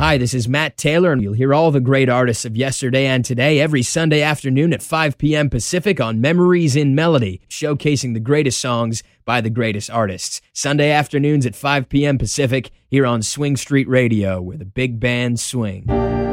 Hi, this is Matt Taylor, and you'll hear all the great artists of yesterday and today every Sunday afternoon at 5 p.m. Pacific on Memories in Melody, showcasing the greatest songs by the greatest artists. Sunday afternoons at 5 p.m. Pacific here on Swing Street Radio, where the big bands swing.